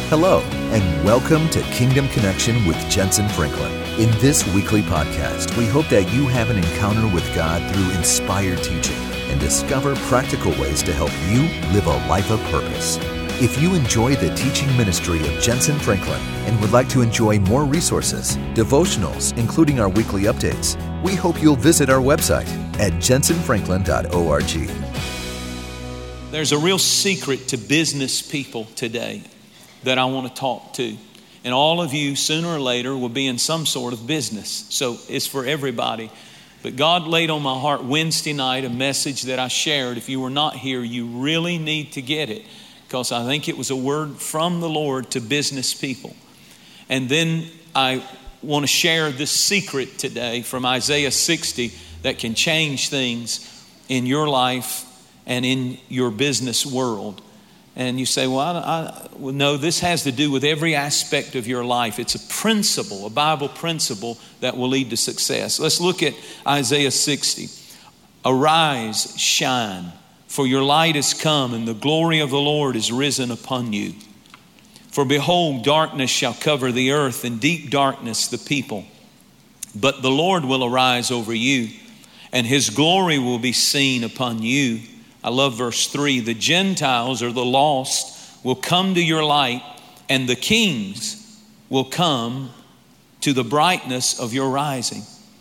Hello, and welcome to Kingdom Connection with Jensen Franklin. In this weekly podcast, we hope that you have an encounter with God through inspired teaching and discover practical ways to help you live a life of purpose. If you enjoy the teaching ministry of Jensen Franklin and would like to enjoy more resources, devotionals, including our weekly updates, we hope you'll visit our website at jensenfranklin.org. There's a real secret to business people today that I want to talk to. And all of you, sooner or later, will be in some sort of business. So it's for everybody. But God laid on my heart Wednesday night a message that I shared. If you were not here, you really need to get it, because I think it was a word from the Lord to business people. And then I want to share this secret today from Isaiah 60 that can change things in your life and in your business world. And you say, well, no, this has to do with every aspect of your life. It's a principle, a Bible principle that will lead to success. Let's look at Isaiah 60. Arise, shine, for your light is come, and the glory of the Lord is risen upon you. For behold, darkness shall cover the earth, and deep darkness the people. But the Lord will arise over you, and his glory will be seen upon you. I love verse 3. The Gentiles, or the lost, will come to your light, and the kings will come to the brightness of your rising.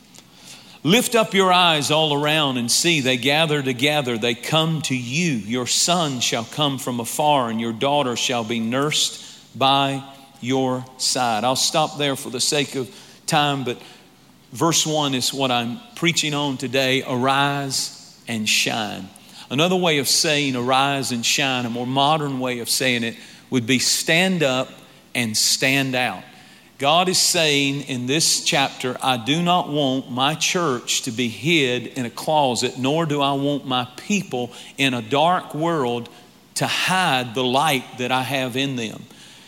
Lift up your eyes all around and see, they gather together, they come to you. Your son shall come from afar, and your daughter shall be nursed by your side. I'll stop there for the sake of time, but verse 1 is what I'm preaching on today. Arise and shine. Another way of saying arise and shine, a more modern way of saying it, would be stand up and stand out. God is saying in this chapter, I do not want my church to be hid in a closet, nor do I want my people in a dark world to hide the light that I have in them.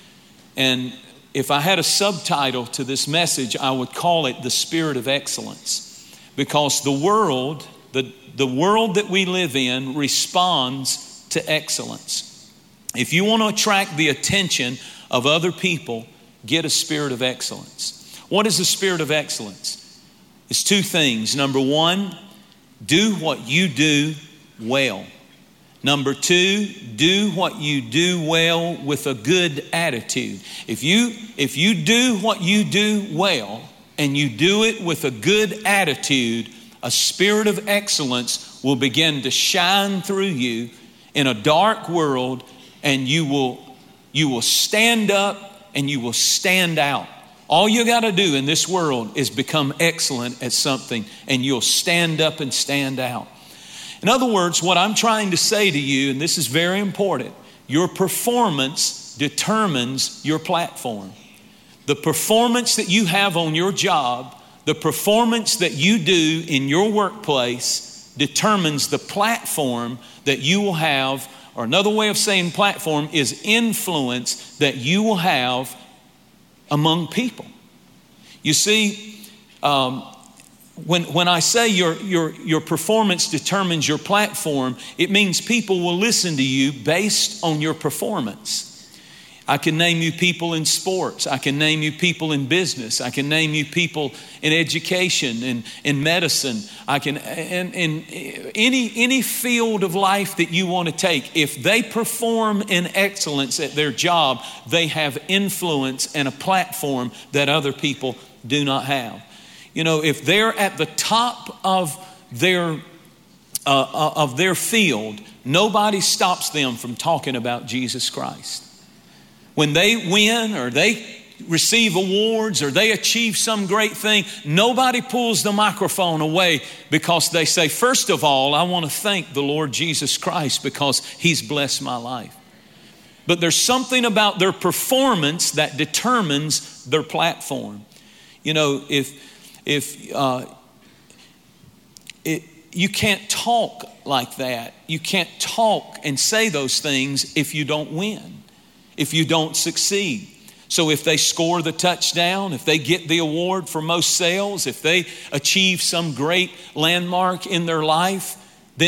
And if I had a subtitle to this message, I would call it The Spirit of Excellence. Because the world that we live in responds to excellence. If you want to attract the attention of other people, get a spirit of excellence. What is the spirit of excellence? It's two things. Number one, do what you do well. Number two, do what you do well with a good attitude. If you do what you do well and you do it with a good attitude, a spirit of excellence will begin to shine through you in a dark world, and you will stand up and you will stand out. All you got to do in this world is become excellent at something, and you'll stand up and stand out. In other words, what I'm trying to say to you, and this is very important, your performance determines your platform. The performance that you have on your job, the performance that you do in your workplace determines the platform that you will have, or another way of saying platform is influence that you will have among people. You see, when I say your performance determines your platform, it means people will listen to you based on your performance. I can name you people in sports. I can name you people in business. I can name you people in education and in medicine. I can in any field of life that you want to take. If they perform in excellence at their job, they have influence and a platform that other people do not have. You know, if they're at the top of their field, nobody stops them from talking about Jesus Christ. When they win or they receive awards or they achieve some great thing, nobody pulls the microphone away because they say, first of all, I want to thank the Lord Jesus Christ because he's blessed my life. But there's something about their performance that determines their platform. You know, you can't talk like that. You can't talk and say those things if you don't win, if you don't succeed. So if they score the touchdown, if they get the award for most sales, if they achieve some great landmark in their life, then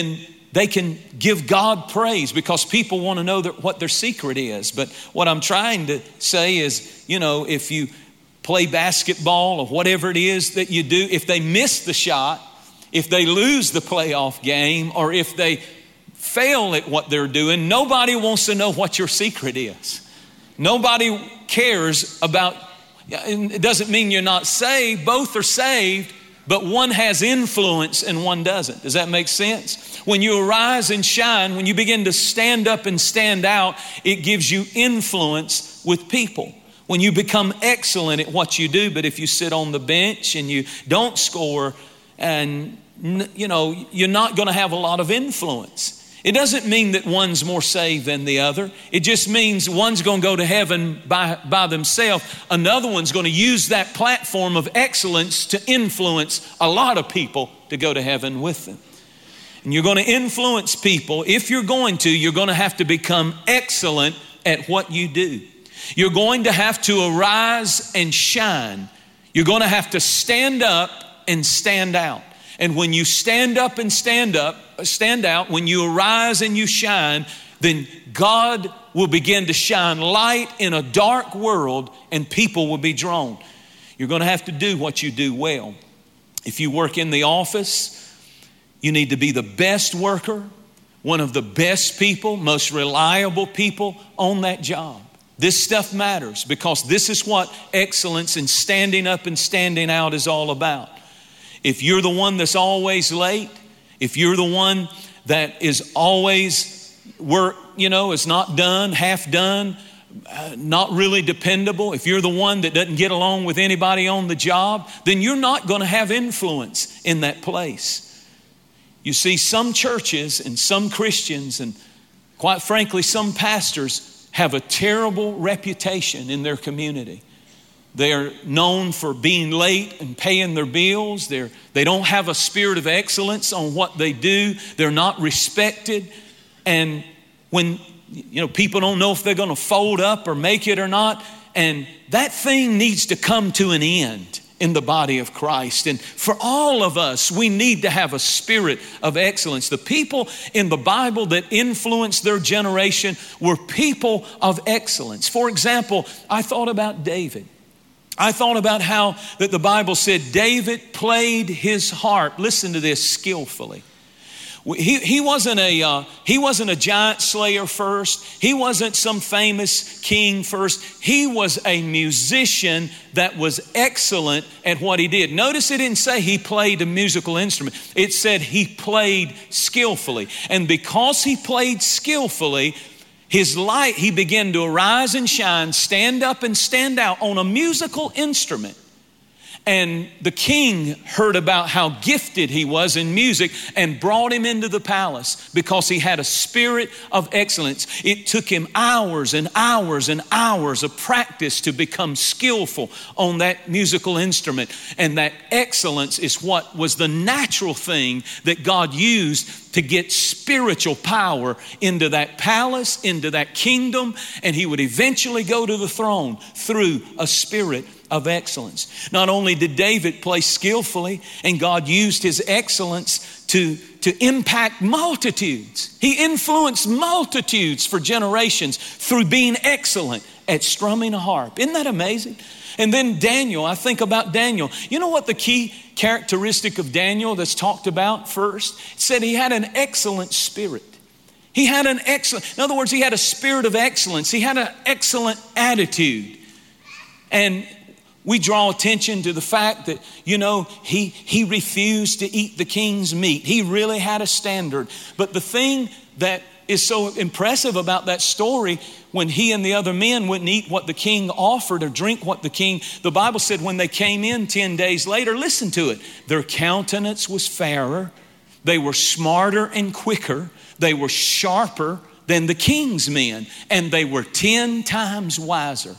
they can give God praise because people want to know what their secret is. But what I'm trying to say is, if you play basketball or whatever it is that you do, if they miss the shot, if they lose the playoff game, or if they fail at what they're doing, nobody wants to know what your secret is. Nobody cares about, it doesn't mean you're not saved. Both are saved, but one has influence and one doesn't. Does that make sense? When you arise and shine, when you begin to stand up and stand out, it gives you influence with people. When you become excellent at what you do, but if you sit on the bench and you don't score, and you're not going to have a lot of influence. It doesn't mean that one's more saved than the other. It just means one's going to go to heaven by themselves. Another one's going to use that platform of excellence to influence a lot of people to go to heaven with them. And you're going to influence people. If you're going to have to become excellent at what you do. You're going to have to arise and shine. You're going to have to stand up and stand out. And when you stand up and stand out, when you arise and you shine, then God will begin to shine light in a dark world and people will be drawn. You're going to have to do what you do well. If you work in the office, you need to be the best worker, one of the best people, most reliable people on that job. This stuff matters because this is what excellence and standing up and standing out is all about. If you're the one that's always late, if you're the one that is always is not done, half done, not really dependable, if you're the one that doesn't get along with anybody on the job, then you're not going to have influence in that place. You see, some churches and some Christians and quite frankly, some pastors have a terrible reputation in their community. They're known for being late and paying their bills. They don't have a spirit of excellence on what they do. They're not respected. And when people don't know if they're going to fold up or make it or not, and that thing needs to come to an end in the body of Christ. And for all of us, we need to have a spirit of excellence. The people in the Bible that influenced their generation were people of excellence. For example, I thought about David. I thought about how that the Bible said David played his harp, listen to this, skillfully. He wasn't a giant slayer first. He wasn't some famous king first. He was a musician that was excellent at what he did. Notice it didn't say he played a musical instrument. It said he played skillfully. And because he played skillfully, his light, he began to arise and shine, stand up and stand out on a musical instrument. And the king heard about how gifted he was in music and brought him into the palace because he had a spirit of excellence. It took him hours and hours and hours of practice to become skillful on that musical instrument. And that excellence is what was the natural thing that God used to get spiritual power into that palace, into that kingdom. And he would eventually go to the throne through a spirit of excellence. Not only did David play skillfully, and God used his excellence to impact multitudes. He influenced multitudes for generations through being excellent at strumming a harp. Isn't that amazing? And then Daniel, I think about Daniel. You know what the key characteristic of Daniel that's talked about first? It said he had an excellent spirit. He had in other words, he had a spirit of excellence. He had an excellent attitude. And we draw attention to the fact that, he refused to eat the king's meat. He really had a standard. But the thing that is so impressive about that story, when he and the other men wouldn't eat what the king offered or drink what the Bible said when they came in 10 days later, listen to it, their countenance was fairer. They were smarter and quicker. They were sharper than the king's men. And they were 10 times wiser.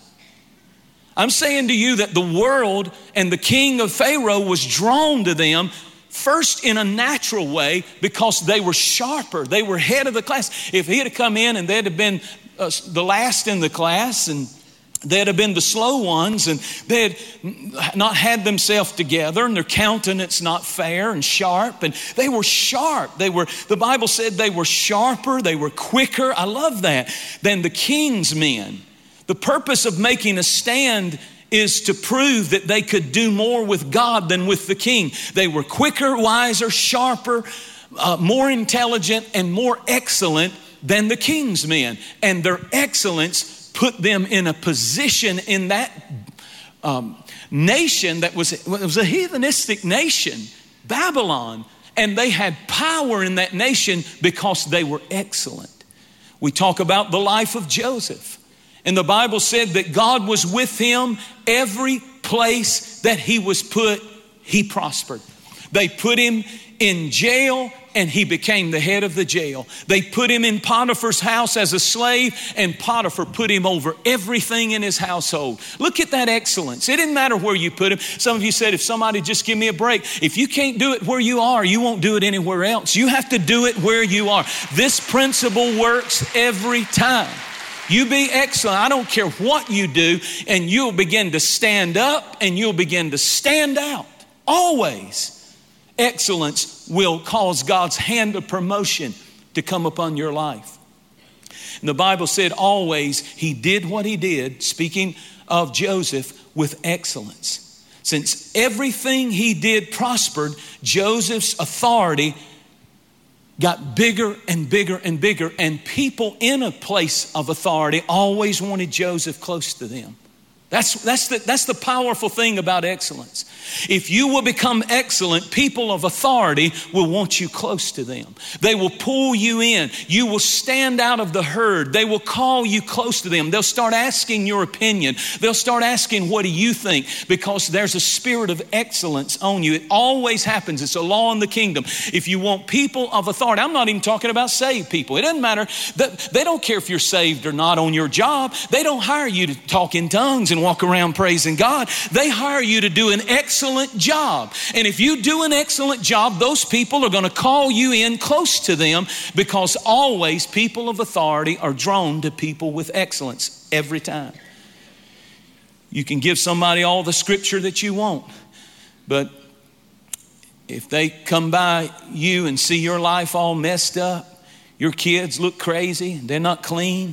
I'm saying to you that the world and the king of Pharaoh was drawn to them first in a natural way because they were sharper. They were head of the class. If he had come in and they'd have been the last in the class and They'd have been the slow ones, and they had not had themselves together, and their countenance not fair and sharp. And they were sharp. The Bible said they were sharper, they were quicker. I love that. Than the king's men. The purpose of making a stand is to prove that they could do more with God than with the king. They were quicker, wiser, sharper, more intelligent, and more excellent than the king's men. And their excellence put them in a position in that nation that was a heathenistic nation, Babylon. And they had power in that nation because they were excellent. We talk about the life of Joseph. And the Bible said that God was with him. Every place that he was put, he prospered. They put him in jail, and he became the head of the jail. They put him in Potiphar's house as a slave, and Potiphar put him over everything in his household. Look at that excellence. It didn't matter where you put him. Some of you said, if somebody just give me a break. If you can't do it where you are, you won't do it anywhere else. You have to do it where you are. This principle works every time. You be excellent. I don't care what you do, and you'll begin to stand up and you'll begin to stand out. Always. Excellence will cause God's hand of promotion to come upon your life. And the Bible said always he did what he did, speaking of Joseph, with excellence. Since everything he did prospered, Joseph's authority got bigger and bigger and bigger, and people in a place of authority always wanted Joseph close to them. That's the powerful thing about excellence. If you will become excellent, people of authority will want you close to them. They will pull you in. You will stand out of the herd. They will call you close to them. They'll start asking your opinion. They'll start asking, what do you think? Because there's a spirit of excellence on you. It always happens. It's a law in the kingdom. If you want people of authority, I'm not even talking about saved people. It doesn't matter. They don't care if you're saved or not on your job. They don't hire you to talk in tongues and walk around praising God. They hire you to do an excellent job. And if you do an excellent job, those people are going to call you in close to them, because always people of authority are drawn to people with excellence every time. You can give somebody all the scripture that you want, but if they come by you and see your life all messed up, your kids look crazy, they're not clean,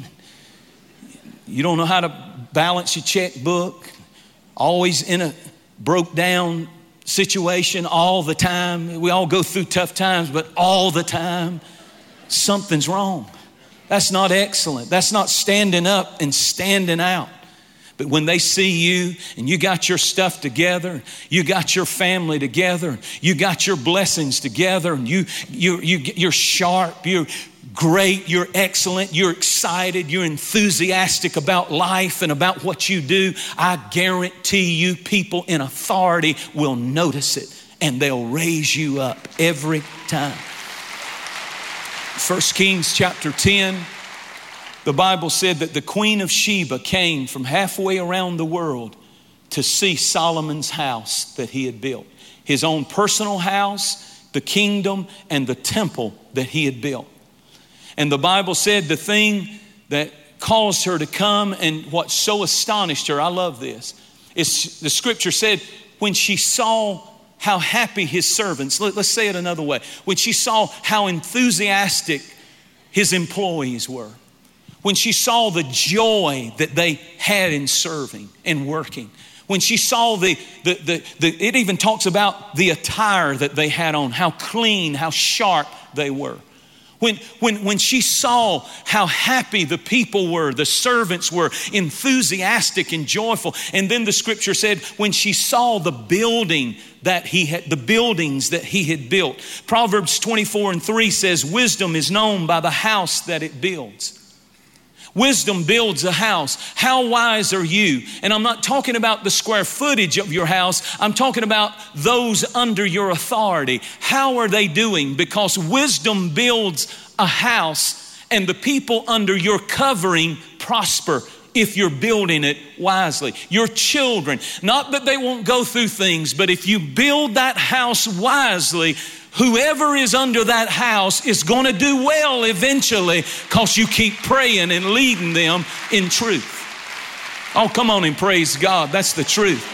you don't know how to balance your checkbook, always in a broke down situation all the time. We all go through tough times, but all the time, something's wrong. That's not excellent. That's not standing up and standing out. But when they see you and you got your stuff together, you got your family together, you got your blessings together, and you're sharp, you're great, you're excellent, you're excited, you're enthusiastic about life and about what you do, I guarantee you people in authority will notice it and they'll raise you up every time. 1 Kings chapter 10, the Bible said that the Queen of Sheba came from halfway around the world to see Solomon's house that he had built. His own personal house, the kingdom, and the temple that he had built. And the Bible said the thing that caused her to come and what so astonished her, I love this, is the scripture said when she saw how happy his servants, let's say it another way, when she saw how enthusiastic his employees were, when she saw the joy that they had in serving and working, when she saw it even talks about the attire that they had on, how clean, how sharp they were. When she saw how happy the people were, the servants were enthusiastic and joyful. And then the scripture said when she saw the buildings that he had built. Proverbs 24:3 says, wisdom is known by the house that it builds. Wisdom builds a house. How wise are you? And I'm not talking about the square footage of your house. I'm talking about those under your authority. How are they doing? Because wisdom builds a house, and the people under your covering prosper if you're building it wisely. Your children, not that they won't go through things, but if you build that house wisely, whoever is under that house is going to do well eventually, because you keep praying and leading them in truth. Oh, come on and praise God. That's the truth.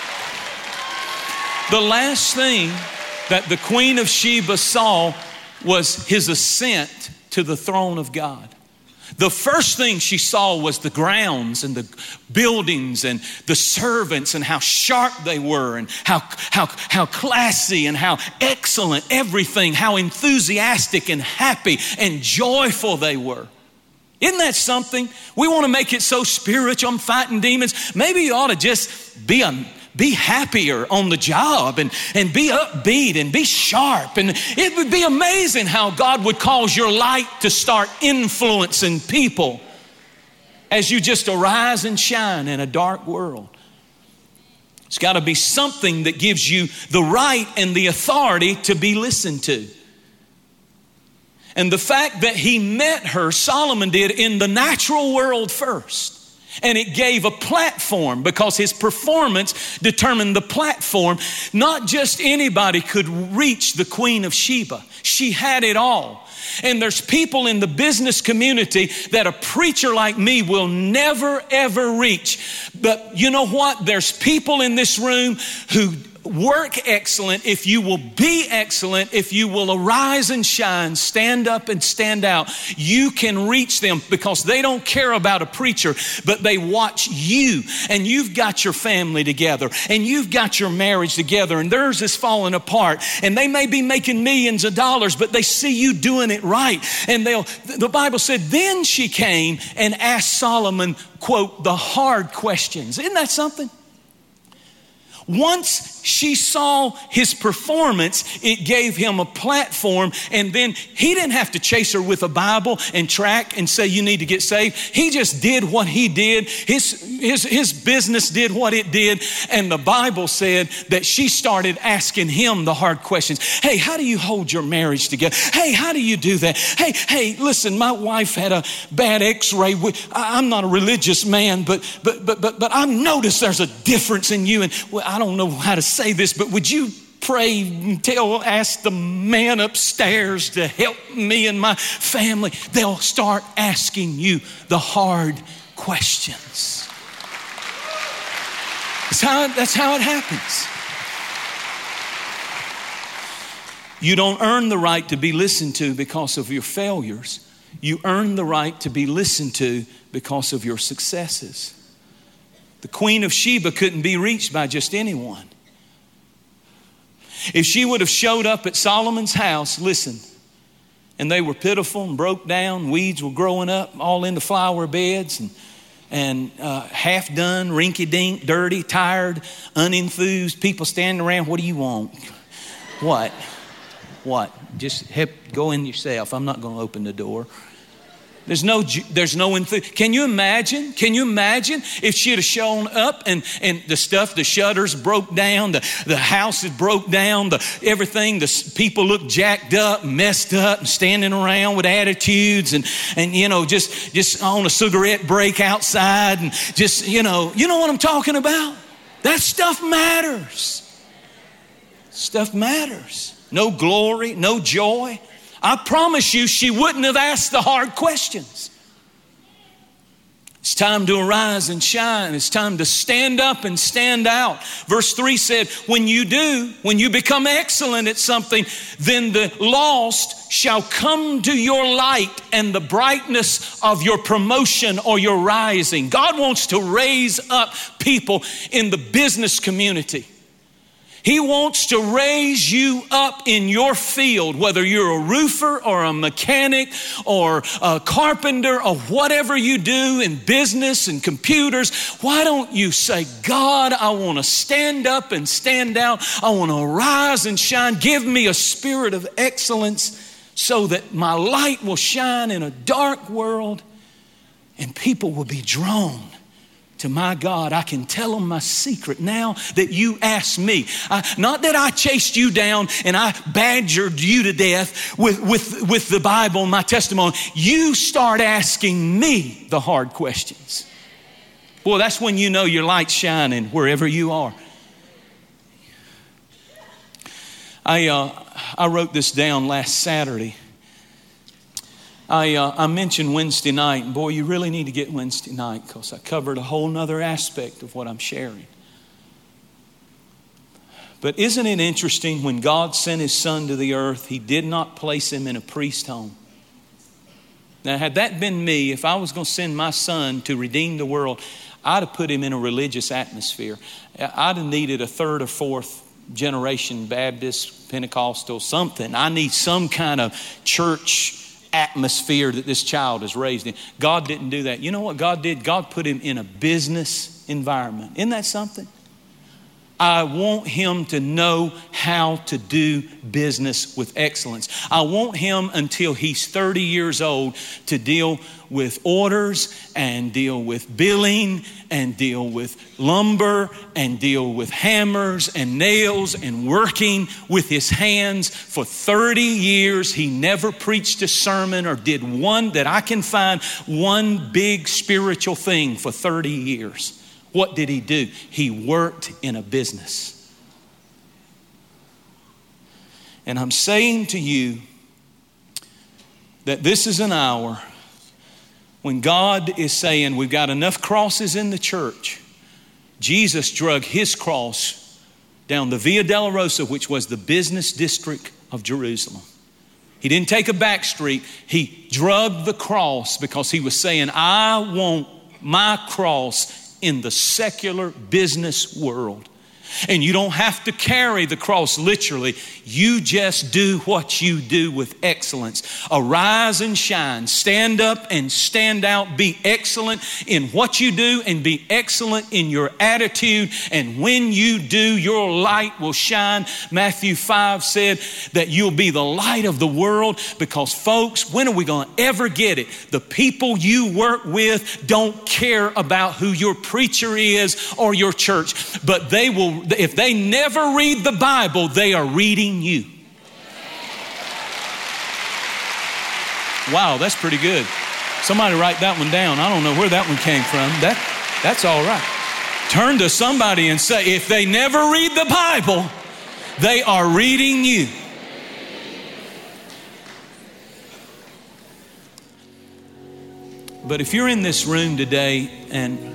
The last thing that the Queen of Sheba saw was his ascent to the throne of God. The first thing she saw was the grounds and the buildings and the servants and how sharp they were and how classy and how excellent everything, how enthusiastic and happy and joyful they were. Isn't that something? We want to make it so spiritual. I'm fighting demons. Maybe you ought to just be happier on the job and be upbeat and be sharp. And it would be amazing how God would cause your light to start influencing people as you just arise and shine in a dark world. It's got to be something that gives you the right and the authority to be listened to. And the fact that he met her, Solomon did, in the natural world first. And it gave a platform because his performance determined the platform. Not just anybody could reach the Queen of Sheba. She had it all. And there's people in the business community that a preacher like me will never, ever reach. But you know what? There's people in this room who work excellent if you will be excellent, if you will arise and shine, stand up and stand out. You can reach them because they don't care about a preacher, but they watch you. And you've got your family together and you've got your marriage together and theirs is falling apart. And they may be making millions of dollars, but they see you doing it right. And the Bible said, then she came and asked Solomon, quote, the hard questions. Isn't that something? Once she saw his performance, it gave him a platform, and then he didn't have to chase her with a Bible and track and say, you need to get saved. He just did what he did. His business did what it did, and the Bible said that she started asking him the hard questions. Hey, how do you hold your marriage together? Hey, how do you do that? Hey, listen, my wife had a bad x-ray. I'm not a religious man, but I've noticed there's a difference in you, and I don't know how to say this, but would you pray and ask the man upstairs to help me and my family? They'll start asking you the hard questions. That's how it happens. You don't earn the right to be listened to because of your failures. You earn the right to be listened to because of your successes. The Queen of Sheba couldn't be reached by just anyone. If she would have showed up at Solomon's house, listen, and they were pitiful and broke down, weeds were growing up all in the flower beds and half done, rinky-dink, dirty, tired, unenthused, people standing around, what do you want? What? Just go in yourself. I'm not going to open the door. There's no enthusiasm. Can you imagine if she had shown up and the shutters broke down, the house had broke down, everything, the people looked jacked up, messed up, and standing around with attitudes and just on a cigarette break outside and just, you know what I'm talking about? That stuff matters. Stuff matters. No glory, no joy. I promise you, she wouldn't have asked the hard questions. It's time to arise and shine. It's time to stand up and stand out. Verse 3 said, when you become excellent at something, then the lost shall come to your light and the brightness of your promotion or your rising. God wants to raise up people in the business community. He wants to raise you up in your field, whether you're a roofer or a mechanic or a carpenter or whatever you do in business and computers. Why don't you say, God, I want to stand up and stand out. I want to arise and shine. Give me a spirit of excellence so that my light will shine in a dark world and people will be drawn to my God. I can tell them my secret now that you asked me. Not that I chased you down and I badgered you to death with the Bible and my testimony. You start asking me the hard questions. Boy, that's when you know your light's shining wherever you are. I wrote this down last Saturday. I mentioned Wednesday night, and boy, you really need to get Wednesday night because I covered a whole nother aspect of what I'm sharing. But isn't it interesting, when God sent His Son to the earth, He did not place Him in a priest home. Now, had that been me, if I was going to send my Son to redeem the world, I'd have put Him in a religious atmosphere. I'd have needed a third or fourth generation Baptist, Pentecostal, something. I need some kind of church atmosphere that this child is raised in. God didn't do that. You know what God did? God put Him in a business environment. Isn't that something? I want him to know how to do business with excellence. I want him, until he's 30 years old, to deal with orders and deal with billing and deal with lumber and deal with hammers and nails and working with his hands. For 30 years, he never preached a sermon or did one that I can find, one big spiritual thing for 30 years. What did he do? He worked in a business. And I'm saying to you that this is an hour when God is saying, we've got enough crosses in the church. Jesus drug his cross down the Via Dolorosa, which was the business district of Jerusalem. He didn't take a back street. He drug the cross because he was saying, I want my cross in the secular business world. And you don't have to carry the cross literally. You just do what you do with excellence. Arise and shine. Stand up and stand out. Be excellent in what you do and be excellent in your attitude. And when you do, your light will shine. Matthew 5 said that you'll be the light of the world, because folks, when are we going to ever get it? The people you work with don't care about who your preacher is or your church, but they will. If they never read the Bible, they are reading you. Wow, that's pretty good. Somebody write that one down. I don't know where that one came from. That's all right. Turn to somebody and say, if they never read the Bible, they are reading you. But if you're in this room today and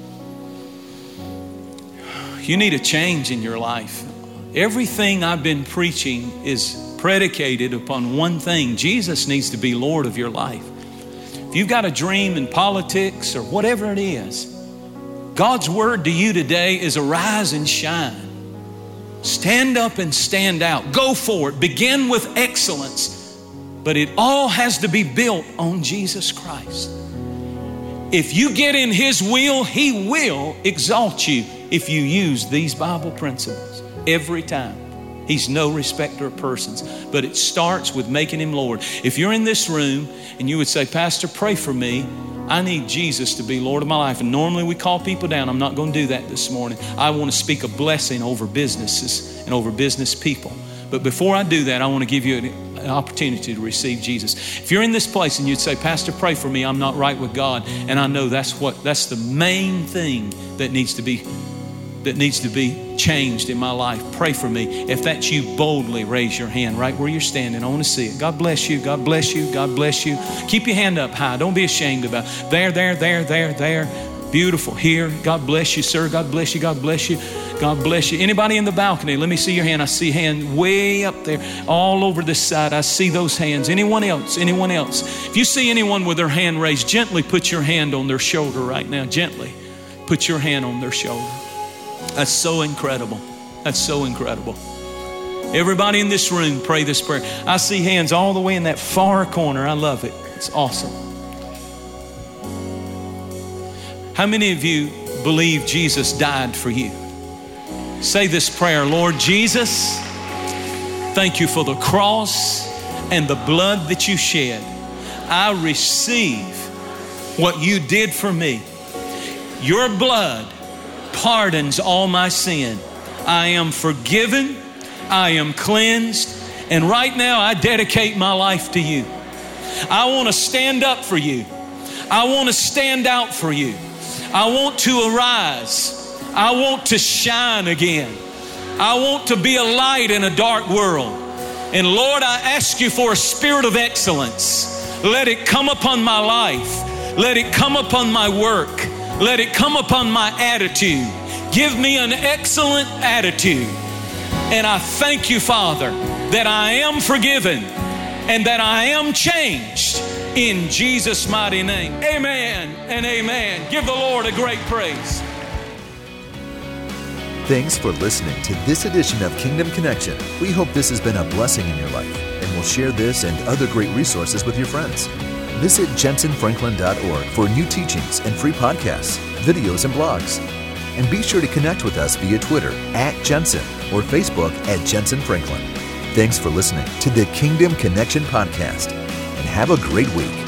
you need a change in your life, everything I've been preaching is predicated upon one thing. Jesus needs to be Lord of your life. If you've got a dream in politics or whatever it is, God's word to you today is arise and shine. Stand up and stand out. Go for it. Begin with excellence. But it all has to be built on Jesus Christ. If you get in His will, He will exalt you if you use these Bible principles every time. He's no respecter of persons, but it starts with making Him Lord. If you're in this room and you would say, Pastor, pray for me. I need Jesus to be Lord of my life. And normally we call people down. I'm not going to do that this morning. I want to speak a blessing over businesses and over business people. But before I do that, I want to give you an opportunity to receive Jesus. If you're in this place and you'd say, Pastor, pray for me. I'm not right with God. And I know that's the main thing that needs to be changed in my life. Pray for me. If that's you, boldly raise your hand right where you're standing. I want to see it. God bless you. God bless you. God bless you. Keep your hand up high. Don't be ashamed about it. There. Beautiful. Here. God bless you, sir. God bless you. God bless you. God bless you. Anybody in the balcony? Let me see your hand. I see a hand way up there. All over this side, I see those hands. Anyone else? Anyone else? If you see anyone with their hand raised, gently put your hand on their shoulder right now. Gently put your hand on their shoulder. That's so incredible. That's so incredible. Everybody in this room, pray this prayer. I see hands all the way in that far corner. I love it. It's awesome. How many of you believe Jesus died for you? Say this prayer. Lord Jesus, thank you for the cross and the blood that you shed. I receive what you did for me. Your blood pardons all my sin. I am forgiven. I am cleansed. And right now I dedicate my life to you. I want to stand up for you. I want to stand out for you. I want to arise. I want to shine again. I want to be a light in a dark world. And Lord, I ask you for a spirit of excellence. Let it come upon my life. Let it come upon my work. Let it come upon my attitude. Give me an excellent attitude. And I thank you, Father, that I am forgiven and that I am changed in Jesus' mighty name. Amen and amen. Give the Lord a great praise. Thanks for listening to this edition of Kingdom Connection. We hope this has been a blessing in your life, and will share this and other great resources with your friends. Visit jensenfranklin.org for new teachings and free podcasts, videos, and blogs. And be sure to connect with us via Twitter @Jensen or Facebook @JensenFranklin. Thanks for listening to the Kingdom Connection Podcast, and have a great week.